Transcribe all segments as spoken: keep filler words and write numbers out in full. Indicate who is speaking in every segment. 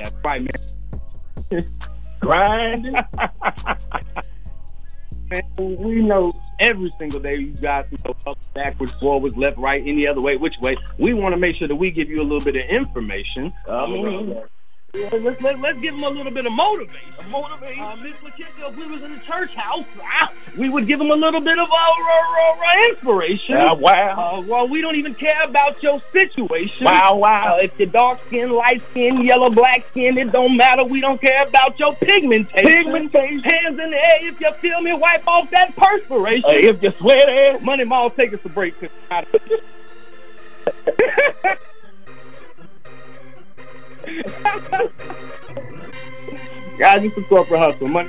Speaker 1: That's right, man.
Speaker 2: Grinding.
Speaker 1: Man, we know every single day you guys know up, backwards, forwards, left, right, any other way, which way. We want to make sure that we give you a little bit of information. Um, Yeah, let's, let, let's give them a little bit of motivation. Motivation. Uh, Miss LaKisha, if we was in the church house, ah, we would give them a little bit of uh, uh, uh, inspiration.
Speaker 2: Uh, wow.
Speaker 1: Uh, well, we don't even care about your situation.
Speaker 2: Wow, wow.
Speaker 1: Uh, if you're dark skin, light skin, yellow, black skin, it don't matter. We don't care about your pigmentation.
Speaker 2: Pigmentation.
Speaker 1: Hands in the air if you feel me, wipe off that perspiration.
Speaker 2: Uh, if you sweat it.
Speaker 1: Money Mall, take us a break. Guys, it's a corporate hustle. Money.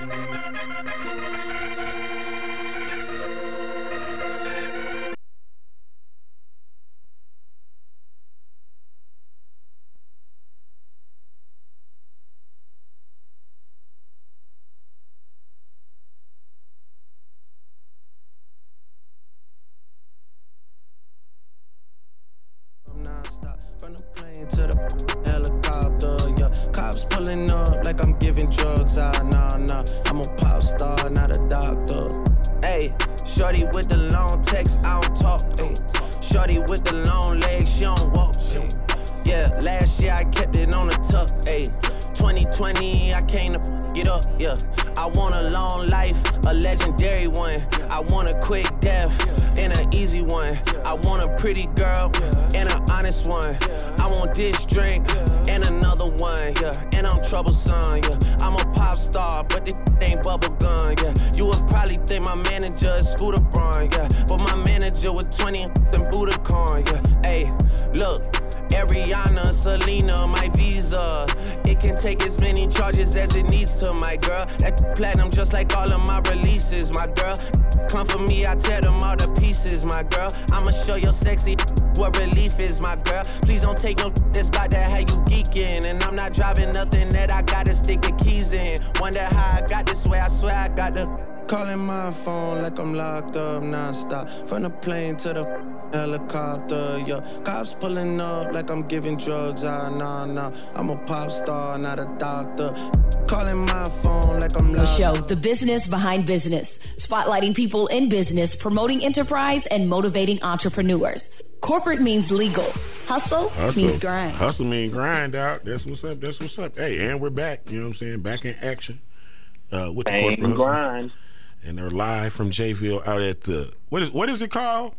Speaker 3: From the plane to the helicopter, yeah. Cops pulling up like I'm giving drugs. Ah, nah, nah. I'm a pop star, not a doctor. Hey, shorty with the long text, I don't talk. Ay. Shorty with the long legs, she don't walk. Ay. Yeah, last year I kept it on the tuck. Ay. twenty twenty, I came to get up. Yeah, I want a long life, a legendary one. I want a quick death and an easy one. I want a pretty girl and an honest one. I want this drink and another one, yeah. And I'm troublesome, yeah. I'm a pop star, but this ain't bubble gum, yeah. You would probably think my manager is Scooter Braun, yeah. But my manager was twenty and Budokan, yeah. Hey, look. Ariana, Selena, my visa. It can take as many charges as it needs to, my girl. That platinum just like all of my releases, my girl. Come for me, I tear them all to pieces, my girl. I'ma show your sexy what relief is, my girl. Please don't take no that's about that how you geeking. And I'm not driving nothing that I gotta stick the keys in. Wonder how I got this way, I swear I got the calling my phone like I'm locked up non-stop. From the plane to the helicopter, yeah. Cops pulling up like I'm giving drugs. Ah, nah, nah. I'm a pop star, not a doctor. Calling my phone like I'm locked.
Speaker 4: Show, the business behind business. Spotlighting people in business, promoting enterprise, and motivating entrepreneurs. Corporate means legal. Hustle,
Speaker 5: Hustle
Speaker 4: means grind.
Speaker 5: Hustle means grind out. That's what's up. That's what's up. Hey, and we're back. You know what I'm saying? Back in action uh, with the
Speaker 2: Bang,
Speaker 5: corporate hustle.
Speaker 2: grind.
Speaker 5: And they're live from J-Ville out at the what is what is it called?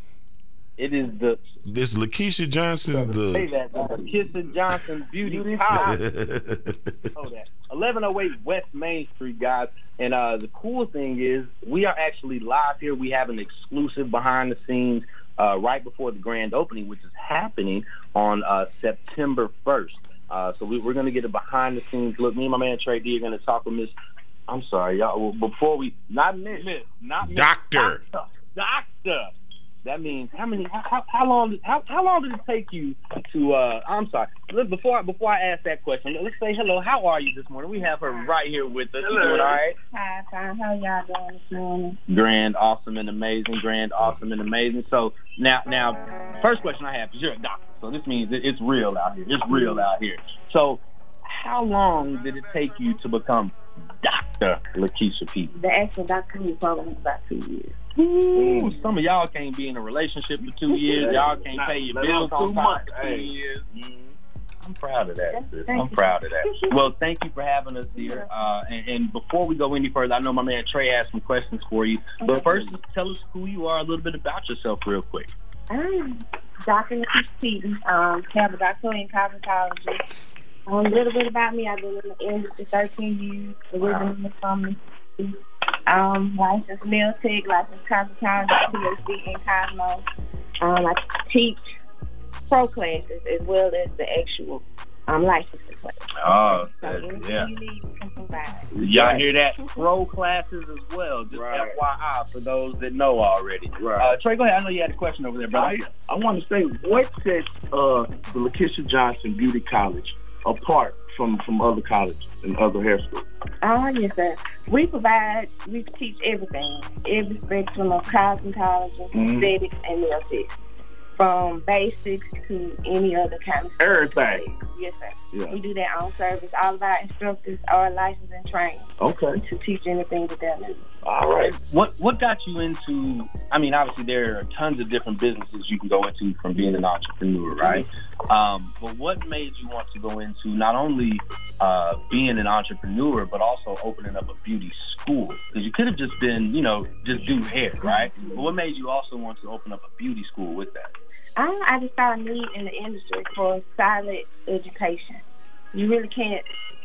Speaker 1: It is the
Speaker 5: This Lakeisha Johnson the
Speaker 1: say that the LaKisha Johnson Beauty College. Oh, that eleven oh eight West Main Street, guys. And uh, the cool thing is we are actually live here. We have an exclusive behind the scenes uh, right before the grand opening, which is happening on uh, September first. Uh, so we, we're going to get a behind the scenes look. Me and my man Trey D are going to talk with Miss. I'm sorry, y'all. Before we, not Miss, not Miss,
Speaker 5: Doctor.
Speaker 1: Doctor. Doctor. That means how many? How, how long? How, how long did it take you to? Uh, I'm sorry. Look, before I, before I ask that question, let's say hello. How are you this morning? We have her right here with us. You doing all right?
Speaker 6: Hi, fine. How y'all doing this morning?
Speaker 1: Grand, awesome, and amazing. Grand, awesome, and amazing. So now, now, first question I have is you're a doctor, so this means it, it's real out here. It's real out here. So, how long did it take you to become Doctor LaKisha P?
Speaker 6: The actual Doctor Who program is about two years.
Speaker 1: Ooh, some of y'all can't be in a relationship for two years. Y'all can't pay your bills on time for two years. Mm-hmm. I'm proud of that, sis. I'm proud of that. Well, thank you for having us here. Uh, and, and before we go any further, I know my man Trey has some questions for you. But first, tell us who you are, a little bit about yourself real quick.
Speaker 6: I'm Doctor LaKisha P. Um, have a doctorate in cosmetology. Um, a little bit about me. I've been in the industry thirteen years, originally from um, licensed nail tech, licensed cosmetologist, P H D in Cosmo. Um, I teach pro classes as well as the actual um, licensing classes.
Speaker 1: Oh,
Speaker 6: so anything
Speaker 1: yeah.
Speaker 6: you need, we can provide.
Speaker 1: Y'all hear that? Pro classes as well. Just
Speaker 2: Right.
Speaker 1: F Y I for those that know already.
Speaker 2: Right.
Speaker 1: Uh, Trey, go ahead. I know you had a question over there, brother.
Speaker 2: I, I want to say, what sets uh, the LaKisha Johnson Beauty College apart from, from other colleges and other hair schools?
Speaker 6: Oh, yes, sir. We provide, we teach everything, every spectrum of cosmetology,
Speaker 2: Mhm.
Speaker 6: aesthetics, and nail tech. from basics to any other kind of stuff.
Speaker 2: Everything.
Speaker 6: Yes, sir.
Speaker 2: Yeah.
Speaker 6: We do that on service. All of our instructors are licensed and trained
Speaker 2: Okay.
Speaker 6: to teach anything that they need.
Speaker 2: All right.
Speaker 1: What what got you into, I mean, obviously there are tons of different businesses you can go into from being an entrepreneur, right? Um, but what made you want to go into not only uh, being an entrepreneur, but also opening up a beauty school? Because you could have just been, you know, just do hair, right? But what made you also want to open up a beauty school with that?
Speaker 6: I, I just saw a need in the industry for solid education. You really can't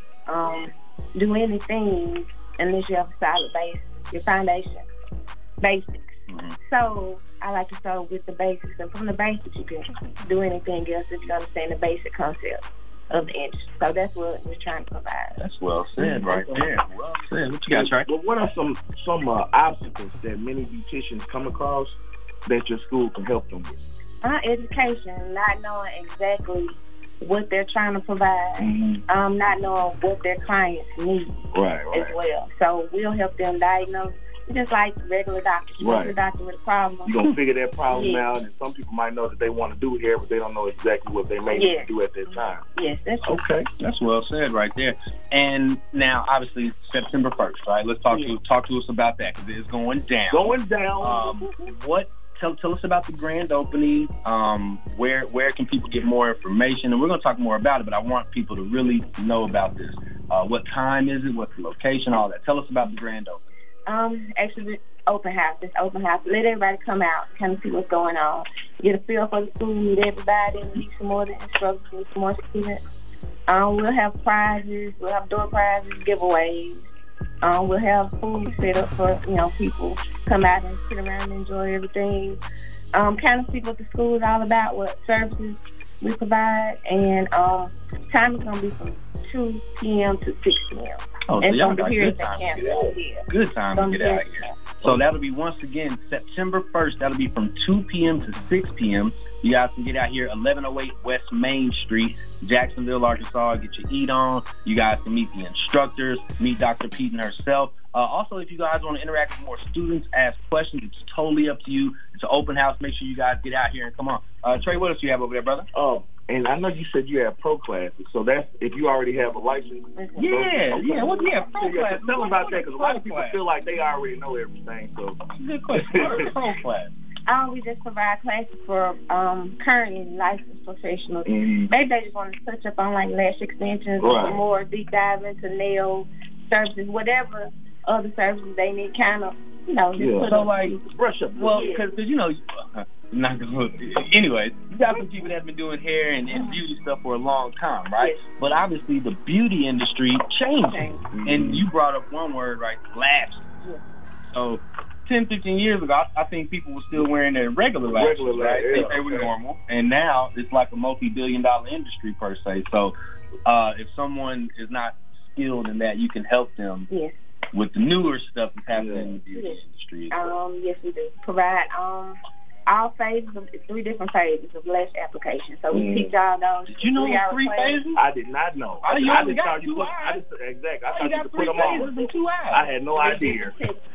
Speaker 6: um, do anything unless you have a solid base, your foundation, basics.
Speaker 1: Mm-hmm.
Speaker 6: So I like to start with the basics, and from the basics you can do anything else if you understand the basic concept of the industry. So that's what we're trying to provide.
Speaker 1: That's well said right there. Well said. What you got, Trey?
Speaker 2: Well, what are some some uh, obstacles that many beauticians come across that your school can help them with?
Speaker 6: Uh, education, not knowing exactly what they're trying to provide,
Speaker 2: Mm-hmm.
Speaker 6: um, not knowing what their clients need
Speaker 2: Right,
Speaker 6: as
Speaker 2: right.
Speaker 6: well. So we'll help them diagnose, just like regular doctors. You go to the
Speaker 2: Right.
Speaker 6: doctor with a problem.
Speaker 2: You're going to figure that problem
Speaker 6: Yeah.
Speaker 2: out, and some people might know that they want to do hair, but they don't know exactly what they may
Speaker 6: Yeah.
Speaker 2: need to do at that time.
Speaker 6: Yes, that's true.
Speaker 2: Okay.
Speaker 1: That's well said right there. And now, obviously, September first, right? Let's talk
Speaker 6: Yeah.
Speaker 1: to talk to us about that because it's going down.
Speaker 2: Going down.
Speaker 1: Um, what? Tell, tell us about the grand opening. Um, where where can people get more information? And we're going to talk more about it, but I want people to really know about this. Uh, what time is it? What's the location? All that. Tell us about the grand opening.
Speaker 6: Um, actually, open house. It's open house. Let everybody come out, kind of see what's going on. Get a feel for the school, meet everybody, meet some more of the instructors, meet some more students. Um, we'll have prizes. We'll have door prizes, giveaways. Um, we'll have food set up for, you know, people come out and sit around and enjoy everything. Um, kind of see what the school is all about, what services we provide, and um, time is going to be from two p.m. to six p.m.
Speaker 1: Oh, so
Speaker 6: and
Speaker 1: y'all
Speaker 6: from
Speaker 1: got
Speaker 6: here
Speaker 1: good
Speaker 6: at
Speaker 1: time
Speaker 6: the
Speaker 1: to get out
Speaker 6: campus.
Speaker 1: of here.
Speaker 6: Yeah.
Speaker 1: Good time
Speaker 6: From
Speaker 1: to get
Speaker 6: here
Speaker 1: out
Speaker 6: at
Speaker 1: of
Speaker 6: the
Speaker 1: here.
Speaker 6: campus.
Speaker 1: So that'll be, once again, September first. That'll be from two p.m. to six p.m. You guys can get out here, eleven oh eight West Main Street, Jacksonville, Arkansas. Get your eat on. You guys can meet the instructors, meet Doctor Peden herself. Uh, also, if you guys want to interact with more students, ask questions, it's totally up to you. It's an open house. Make sure you guys get out here and come on. Uh, Trey, what else do you have over there, brother?
Speaker 2: Oh, and I know you said you have pro classes, so that's if you already have a license.
Speaker 1: Yeah,
Speaker 2: Okay.
Speaker 1: yeah. What do you have? Pro
Speaker 2: Yeah,
Speaker 1: class.
Speaker 2: tell them about that, because a lot of
Speaker 1: Pro
Speaker 2: people
Speaker 1: class.
Speaker 2: feel like they already know everything. So
Speaker 1: Good question. What is pro class?
Speaker 6: Um, we just provide classes for um, currently licensed professionals.
Speaker 2: Mhm.
Speaker 6: Maybe they just want to touch up on like lash extensions
Speaker 2: Right.
Speaker 6: or more deep dive into nail services, whatever other services they need, kind of, you know, just
Speaker 2: Yeah.
Speaker 6: put
Speaker 1: So,
Speaker 6: up.
Speaker 1: like,
Speaker 2: brush up.
Speaker 1: well, because, you know, uh, not gonna, anyways, you got some people that have been doing hair and, and beauty stuff for a long time, right?
Speaker 6: Yes.
Speaker 1: But obviously the beauty industry changing.
Speaker 6: Changing.
Speaker 1: And you brought up one word, right, lashes.
Speaker 6: Yes.
Speaker 1: So ten, fifteen years ago, I, I think people were still wearing their regular lashes,
Speaker 2: Regular
Speaker 1: right?
Speaker 2: lashes,
Speaker 1: They,
Speaker 2: yeah,
Speaker 1: they were
Speaker 2: okay.
Speaker 1: normal. And now it's like a multi-billion dollar industry per se. So uh, if someone is not skilled in that, you can help them
Speaker 6: Yes.
Speaker 1: with the newer stuff that's happening
Speaker 2: Yeah.
Speaker 1: in the beauty
Speaker 6: Yes.
Speaker 1: industry.
Speaker 6: Um, yes, we do. Provide um, all phases of three different phases of lash application. So we
Speaker 2: Mm.
Speaker 6: teach all those.
Speaker 1: Did you know
Speaker 6: three-hour
Speaker 1: three
Speaker 6: class.
Speaker 1: phases?
Speaker 2: I did not know.
Speaker 1: Oh, you
Speaker 2: I
Speaker 1: only
Speaker 2: just
Speaker 1: got
Speaker 2: thought you
Speaker 1: two
Speaker 2: put.
Speaker 1: eyes.
Speaker 2: I just exactly. I
Speaker 1: Oh,
Speaker 2: thought
Speaker 1: you
Speaker 2: you
Speaker 1: got
Speaker 2: could
Speaker 1: three
Speaker 2: put them
Speaker 1: phases
Speaker 2: on.
Speaker 1: and two eyes.
Speaker 2: I had no idea.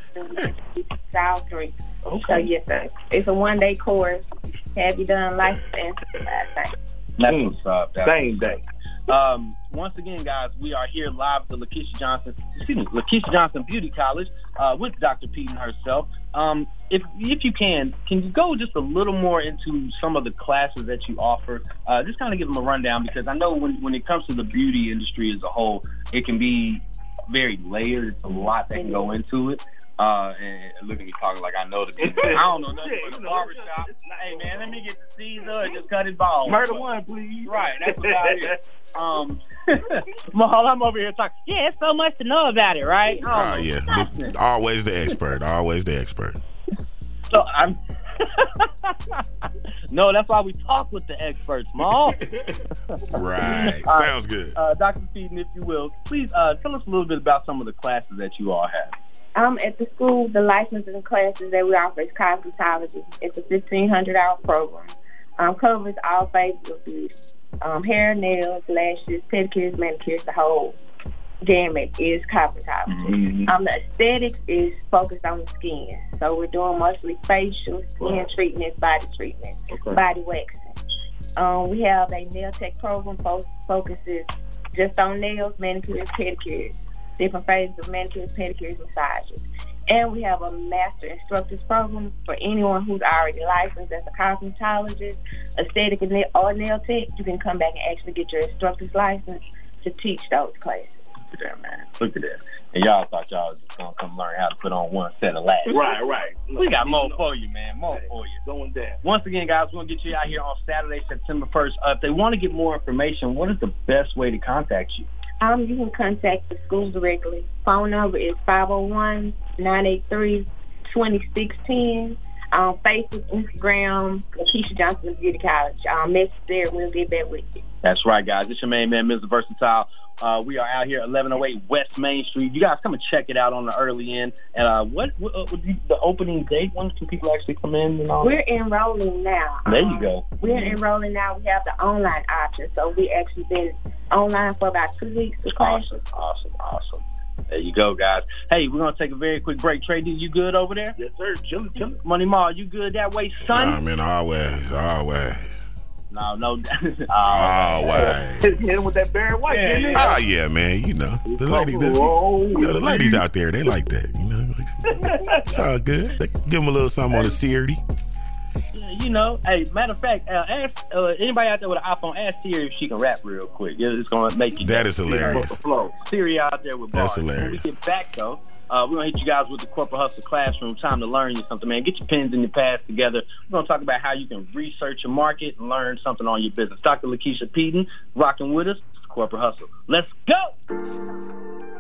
Speaker 6: All three. So
Speaker 2: Okay.
Speaker 6: yes, sir. It's a one-day course. Have you done licensed and certified? Thanks.
Speaker 1: That's
Speaker 2: Mm.
Speaker 1: what's up. That's
Speaker 2: Same day.
Speaker 1: Um, once again, guys, we are here live at the Lakeisha Johnson, excuse me, Lakeisha Johnson Beauty College uh, with Doctor Peden herself. Um, if if you can, can you go just a little more into some of the classes that you offer? Uh, just kind of give them a rundown, because I know when when it comes to the beauty industry as a whole, it can be very layered. It's a lot that can go into it. Uh, and look at me talking like I know the business. I don't know nothing
Speaker 2: Yeah,
Speaker 1: but
Speaker 2: you
Speaker 1: the
Speaker 2: know,
Speaker 1: barbershop.
Speaker 2: it's not-
Speaker 1: Hey man, let me get the Caesar and just cut his balls.
Speaker 2: Murder one, please.
Speaker 1: Right, that's about it. Um, Mahal, I'm over here talking. Yeah, it's so much to know about it, right?
Speaker 5: Oh, yeah. The- always the expert. Always the expert.
Speaker 1: So I'm. No, that's why we talk with the experts, Mahal.
Speaker 5: Right.
Speaker 1: Uh,
Speaker 5: Sounds good.
Speaker 1: Uh, Doctor Peden, if you will, please uh, tell us a little bit about some of the classes that you all have.
Speaker 6: Um, at the school, the licensing classes that we offer is cosmetology. It's a fifteen hundred hour program. Um, covers all phases of beauty. Um, hair, nails, lashes, pedicures, manicures, the whole gamut is cosmetology.
Speaker 2: Mm-hmm.
Speaker 6: Um, the aesthetics is focused on the skin. So we're doing mostly facial, skin
Speaker 2: Right.
Speaker 6: treatments, body treatments,
Speaker 2: Okay.
Speaker 6: body waxing. Um, we have a nail tech program fo- focuses just on nails, manicures, pedicures, different phases of manicures, pedicures, massages. And we have a master instructors program for anyone who's already licensed as a cosmetologist, aesthetic, and nail, or nail tech. You can come back and actually get your instructor's license to teach those classes.
Speaker 1: Look at that, man. Look at that. And y'all thought y'all was just going to come learn how to put on one set of lashes.
Speaker 2: Right, right.
Speaker 1: We got more for you, man. More for you.
Speaker 2: Going down.
Speaker 1: Once again, guys, we're going to get you out here on Saturday, September first. Uh, if they want to get more information, what is the best way to contact you?
Speaker 6: Um, you can contact the school directly. Phone number is five oh one, nine eight three, two six one zero. Um, Facebook, Instagram, Lakeisha Johnson Beauty College. Um, message there, we'll get back with you.
Speaker 1: That's right, guys. It's your main man, Mister Versatile. Uh, we are out here at eleven oh eight West Main Street. You guys come and check it out on the early end. And uh, what, what uh, would be the opening date? When can people actually come in and all
Speaker 6: We're enrolling now.
Speaker 1: that? There
Speaker 6: Um,
Speaker 1: you go.
Speaker 6: We're enrolling now. We have the online option. So we actually been online for about two weeks with classes.
Speaker 1: Awesome, awesome, awesome. There you go, guys. Hey, we're going to take a very quick break. Trey D, you good over there?
Speaker 2: Yes, sir. Chillin', chillin'.
Speaker 1: Money Ma, you good that way, son?
Speaker 5: Nah, man, always, always,
Speaker 1: No, no.
Speaker 5: always.
Speaker 2: Hit him with that Barry White,
Speaker 1: Yeah,
Speaker 2: didn't he?
Speaker 5: Oh yeah, man. You know the ladies, the, you know, the ladies out there, they like that. You know, it's all good. They give them a little something on the Siri.
Speaker 1: You know, hey, matter of fact, uh, ask uh, anybody out there with an iPhone, ask Siri if she can rap real quick. It's going to make you.
Speaker 5: That is hilarious.
Speaker 2: Flow.
Speaker 1: Siri out there with bars.
Speaker 5: That's hilarious.
Speaker 1: When we get back, though, uh, we're going to hit you guys with the Corporate Hustle Classroom. Time to learn you something, man. Get your pens and your pads together. We're going to talk about how you can research your market and learn something on your business. Doctor Lakeisha Peden, rocking with us. It's Corporate Hustle. Let's go!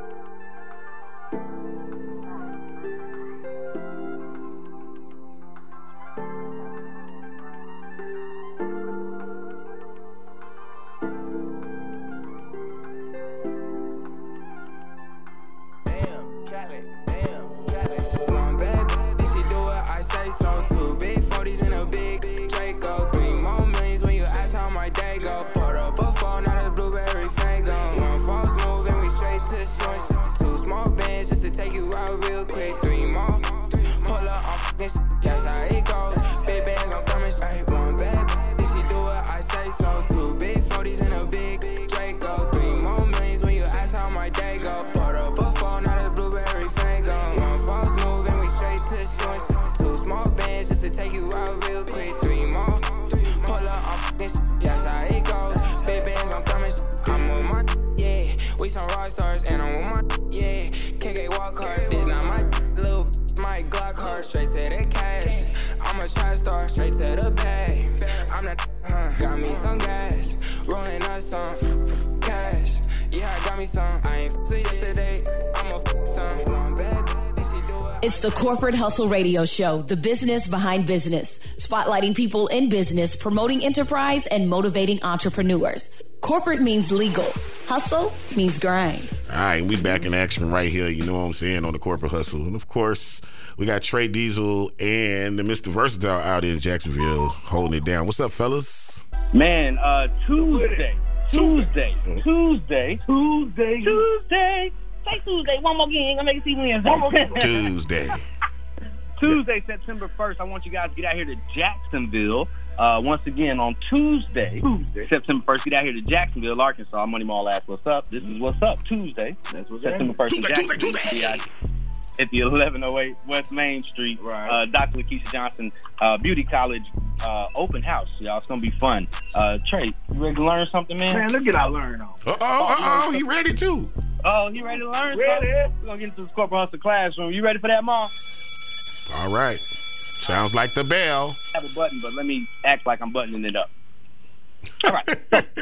Speaker 3: Damn, Cali, damn, Cali. One bad bitch, she do what I say so. Two big forties in a big Draco. Three more millions when you ask how my day go. Put up a phone, not a blueberry fango. One false move and we straight to short. Two small bands just to take you out real quick. Three more, pull up on fucking shit. That's how it goes. Big bands, I'm coming straight. One bad bitch, she do what I say so. Two big forties in a big Draco. Three more millions when you ask how my day go. Put up a phone, not a blueberry fango. One false move and we straight to short. Two small bands just to take you out real quick. Three more, pull up on fucking shit. That's how it goes. Big bands, I'm coming. I'm with my yeah. We some rock stars and I'm with my yeah. K K walk hard. This not my little my Glock hard. Straight to the cash. I'm a trap star. Straight to the bag. I'm not uh, got me some gas. Rolling up some cash. Yeah, I got me some. I ain't f***ing yesterday. I'm a f*** some. One bad bitch, she do it.
Speaker 4: It's the Corporate Hustle Radio Show, the business behind business, spotlighting people in business, promoting enterprise, and motivating entrepreneurs. Corporate means legal. Hustle means grind.
Speaker 5: All right, we back in action right here, you know what I'm saying, on the Corporate Hustle. And of course, we got Trey Diesel and the Mister Versatile out in Jacksonville holding it down. What's up, fellas?
Speaker 1: Man, uh, Tuesday, Tuesday, Tuesday, Tuesday, Tuesday. Say Tuesday one more again. I'm gonna make it see Wednesday.
Speaker 5: Tuesday.
Speaker 1: Tuesday, September first. I want you guys to get out here to Jacksonville. Uh, once again on Tuesday, Tuesday, September first. Get out here to Jacksonville, Arkansas. Money Mall asked what's up. This is what's up. Tuesday,
Speaker 2: That's what's
Speaker 1: September first in
Speaker 5: Tuesday,
Speaker 1: Jacksonville.
Speaker 5: Tuesday, Tuesday.
Speaker 1: At the eleven oh eight West Main Street,
Speaker 2: Right.
Speaker 1: uh, Doctor Lakeisha Johnson uh, Beauty College uh, open house. Y'all, it's gonna be fun. Uh, Trey, you ready to learn something, man?
Speaker 2: Man, look at our learn on.
Speaker 5: Uh-oh, uh-oh, he ready too.
Speaker 1: Oh, you ready to learn
Speaker 2: Ready.
Speaker 1: something? We're gonna get into this Corporate Hustle Classroom. You ready for that, Mom?
Speaker 5: All right. Sounds like the bell.
Speaker 1: I have a button, but let me act like I'm buttoning it up. All right.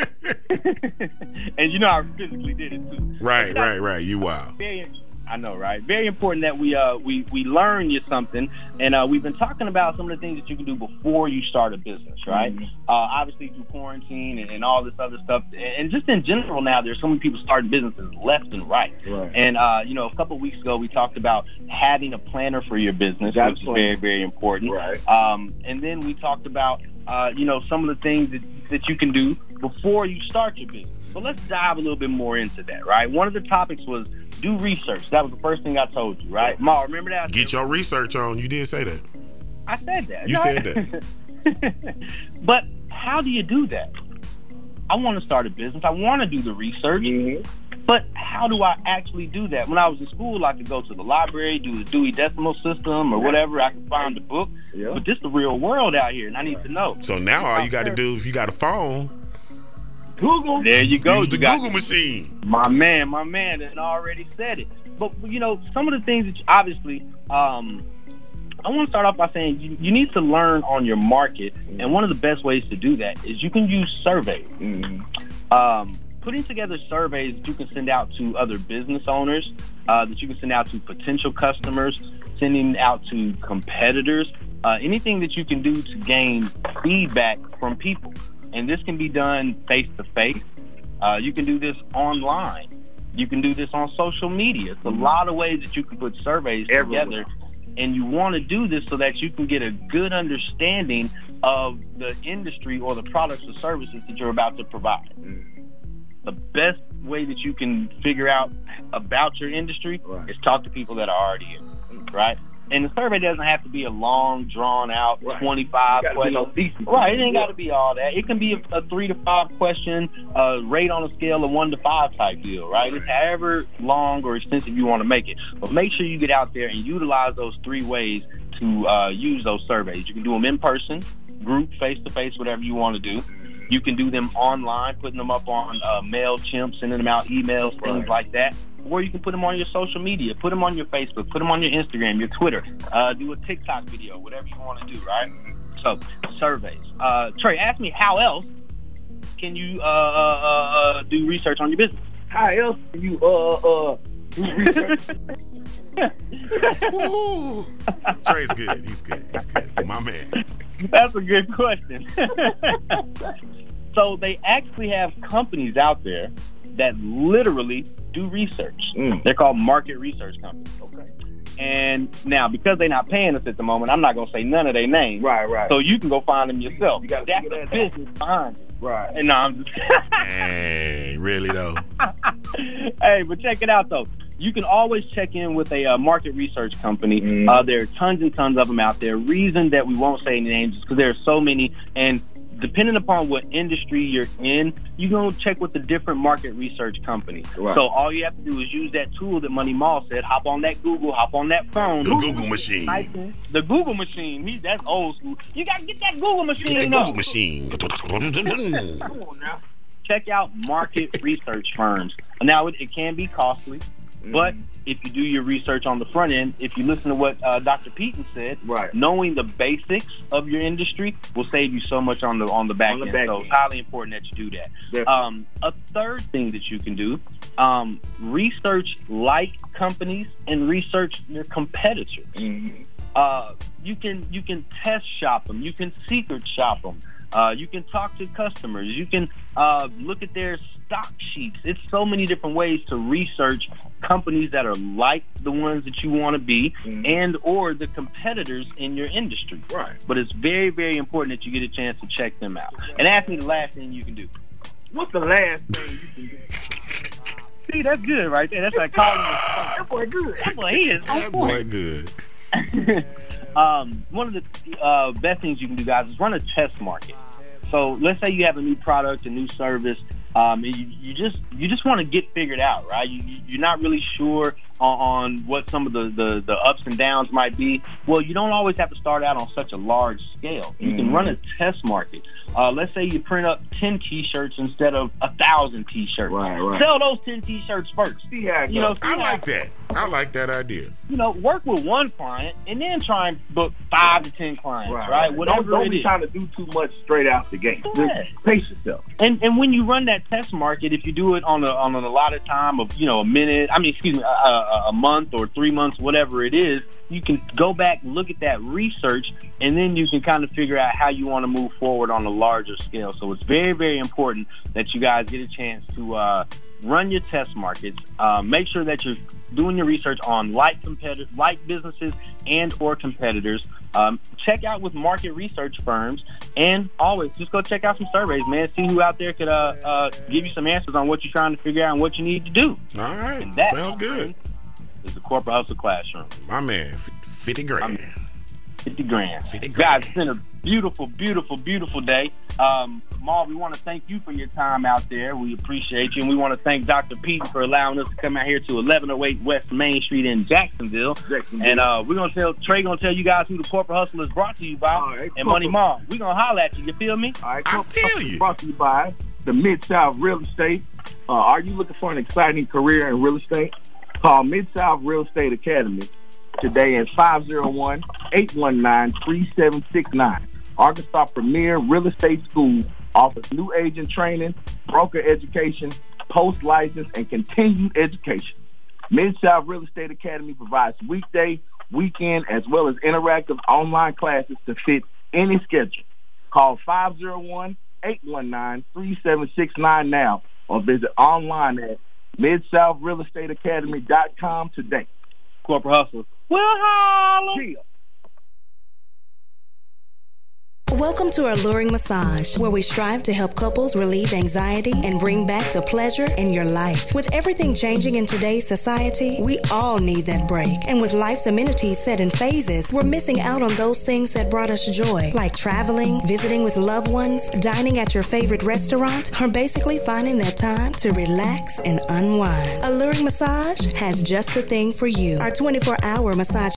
Speaker 1: And you know I physically did it too.
Speaker 5: Right, right, right. You wild.
Speaker 1: Very, I know, right? Very important that we uh we we learn you something, and uh, we've been talking about some of the things that you can do before you start a business, right?
Speaker 2: Mm-hmm.
Speaker 1: Uh, obviously through quarantine and, and all this other stuff, and just in general now, there's so many people starting businesses left and right.
Speaker 2: Right.
Speaker 1: And uh, you know, a couple of weeks ago we talked about having a planner for your business,
Speaker 2: That's
Speaker 1: which is
Speaker 2: right.
Speaker 1: very very important.
Speaker 2: Right.
Speaker 1: Um, and then we talked about uh, you know some of the things that, that you can do before you start your business. So let's dive a little bit more into that, right? One of the topics was do research. That was the first thing I told you, right? Ma, remember that?
Speaker 5: Get your research on. You did say that.
Speaker 1: I said that.
Speaker 5: You
Speaker 1: no,
Speaker 5: said that.
Speaker 1: But how do you do that? I want to start a business. I want to do the research.
Speaker 2: Mm-hmm.
Speaker 1: But how do I actually do that? When I was in school, I could go to the library, do the Dewey Decimal System or whatever. I could find a book.
Speaker 2: Yeah.
Speaker 1: But this is the real world out here, and I need to know.
Speaker 5: So now all you got to do, if you got a phone,
Speaker 2: Google.
Speaker 1: There you go.
Speaker 5: use the
Speaker 1: You got-
Speaker 5: Google machine.
Speaker 1: My man, my man, and already said it. But, you know, some of the things that you, obviously, um, I want to start off by saying you, you need to learn on your market. And one of the best ways to do that is you can use surveys.
Speaker 2: Mm-hmm.
Speaker 1: Um, putting together surveys that you can send out to other business owners, uh, that you can send out to potential customers, sending out to competitors, uh, anything that you can do to gain feedback from people. And this can be done face-to-face. Uh, you can do this online. You can do this on social media. It's a lot of ways that you can put surveys
Speaker 2: Everywhere.
Speaker 1: together. And you want to do this so that you can get a good understanding of the industry or the products or services that you're about to provide. The best way that you can figure out about your industry
Speaker 2: Right.
Speaker 1: is talk to people that are already in it, right? And the survey doesn't have to be a long, drawn-out,
Speaker 2: Right.
Speaker 1: twenty-five
Speaker 2: Gotta be
Speaker 1: questions.
Speaker 2: no thesis.
Speaker 1: Right, it ain't got to be all that. It can be a, a three to five question, uh, rate on a scale of one to five type deal, right? It's however long or extensive you want to make it. But make sure you get out there and utilize those three ways to uh, use those surveys. You can do them in person, group, face-to-face, whatever you want to do. You can do them online, putting them up on uh, MailChimp, sending them out emails, things
Speaker 2: Right.
Speaker 1: like that. Or you can put them on your social media, put them on your Facebook, put them on your Instagram, your Twitter, uh, do a TikTok video, whatever you want to do, right? So, surveys. Uh, Trey, ask me how else can you uh, uh, uh, do research on your business?
Speaker 2: How else do you uh uh do research?
Speaker 5: Ooh. Trey's good. He's good. He's good. My man.
Speaker 1: That's a good question. So they actually have companies out there that literally do research.
Speaker 2: Mm.
Speaker 1: They're called market research companies.
Speaker 2: Okay.
Speaker 1: And now, because they're not paying us at the moment, I'm not going to say none of their names.
Speaker 2: Right, right.
Speaker 1: So you can go find them yourself.
Speaker 2: You gotta
Speaker 1: That's
Speaker 2: figure
Speaker 1: the
Speaker 2: that out.
Speaker 1: business behind it.
Speaker 2: Right.
Speaker 1: And no, I'm just
Speaker 5: Hey, really though?
Speaker 1: Hey, but check it out, though. You can always check in with a uh, market research company.
Speaker 2: Mm.
Speaker 1: Uh, there are tons and tons of them out there. Reason that we won't say any names is because there are so many. And depending upon what industry you're in, you go check with the different market research companies.
Speaker 2: Right.
Speaker 1: So all you have to do is use that tool that Money Mall said. Hop on that Google, hop on that phone.
Speaker 5: The Google machine.
Speaker 1: Type in the Google machine. He, that's old school. You got to get that Google machine.
Speaker 5: The
Speaker 1: up.
Speaker 5: Google machine.
Speaker 2: Come on now.
Speaker 1: Check out market research firms. Now, it, it can be costly, but if you do your research on the front end, if you listen to what uh, Doctor Peaton said,
Speaker 2: Right.
Speaker 1: knowing the basics of your industry will save you so much on the on the back
Speaker 2: On the
Speaker 1: end.
Speaker 2: back
Speaker 1: so
Speaker 2: end.
Speaker 1: it's highly important that you do that.
Speaker 2: Definitely.
Speaker 1: Um, a third thing that you can do, um, research like companies and research your competitors.
Speaker 2: Mhm.
Speaker 1: Uh, you can you can test shop them. You can secret shop them. Uh, you can talk to customers. You can uh, look at their stock sheets. It's so many different ways to research companies that are like the ones that you want to be,
Speaker 2: Mhm.
Speaker 1: and or the competitors in your industry.
Speaker 2: Right.
Speaker 1: But it's very, very important that you get a chance to check them out. And ask me the last thing you can do.
Speaker 2: What's the last thing you can do?
Speaker 1: See, that's good right there. That's like calling it.
Speaker 2: That boy good.
Speaker 1: That boy, he is on
Speaker 5: That
Speaker 1: point.
Speaker 5: boy good.
Speaker 1: um, one of the uh, best things you can do, guys, is run a test market. So let's say you have a new product, a new service, um, and you, you just you just want to get figured out, right? You, you- you're not really sure on, on what some of the, the, the ups and downs might be. Well, you don't always have to start out on such a large scale. You can
Speaker 2: Mhm.
Speaker 1: run a test market. Uh, let's say you print up ten T-shirts instead of a thousand T-shirts.
Speaker 2: Right, right.
Speaker 1: Sell those ten T-shirts first.
Speaker 2: See how it
Speaker 1: You know,
Speaker 2: goes.
Speaker 5: I like that. I like that idea.
Speaker 1: you know, work with one client and then try and book five to ten clients, right?
Speaker 2: Right, right.
Speaker 1: Whatever
Speaker 2: don't, don't
Speaker 1: it
Speaker 2: be
Speaker 1: is.
Speaker 2: trying to do too much straight out the gate.
Speaker 1: Yeah.
Speaker 2: Just pace yourself.
Speaker 1: And and when you run that test market, if you do it on a on an allotted time of you know a minute, I mean excuse me, a, a, a month or three months, whatever it is, you can go back, look at that research, and then you can kind of figure out how you want to move forward on a larger scale. So it's very very important that you guys get a chance to uh, run your test markets. Uh, make sure that you're doing your research on like competitor, like businesses and or competitors. Um, check out with market research firms, and always just go check out some surveys, man. See who out there could uh, uh, give you some answers on what you're trying to figure out and what you need to do.
Speaker 5: All right,
Speaker 1: and that,
Speaker 5: sounds good.
Speaker 1: Is the Corporate Hustle Classroom.
Speaker 5: My man, fifty grand.
Speaker 1: fifty grand.
Speaker 5: fifty grand.
Speaker 1: Guys, it's been a beautiful, beautiful, beautiful day. Um, Maul, we want to thank you for your time out there. We appreciate you. And we want to thank Doctor Pete for allowing us to come out here to eleven oh eight West Main Street in Jacksonville. Jacksonville. And uh, we're going to tell, Trey going to tell you guys who the Corporate Hustle is brought to you by. Right, and Money Maul. We're going to holler at you. You feel me?
Speaker 2: All right,
Speaker 5: I feel you.
Speaker 2: Brought to you by the Mid-South Real Estate. Uh, are you looking for an exciting career in real estate? Call Mid-South Real Estate Academy today at five oh one, eight one nine, three seven six nine. Arkansas Premier Real Estate School offers new agent training, broker education, post-license, and continued education. Mid-South Real Estate Academy provides weekday, weekend, as well as interactive online classes to fit any schedule. Call five oh one, eight one nine, three seven six nine now or visit online at mid south real estate academy dot com today.
Speaker 1: Corporate Hustle. We'll holler.
Speaker 2: Yeah.
Speaker 7: Welcome to Alluring Massage, where we strive to help couples relieve anxiety and bring back the pleasure in your life. With everything changing in today's society, we all need that break. And with life's amenities set in phases, we're missing out on those things that brought us joy, like traveling, visiting with loved ones, dining at your favorite restaurant, or basically finding that time to relax and unwind. Alluring Massage has just the thing for you. Our twenty-four hour massage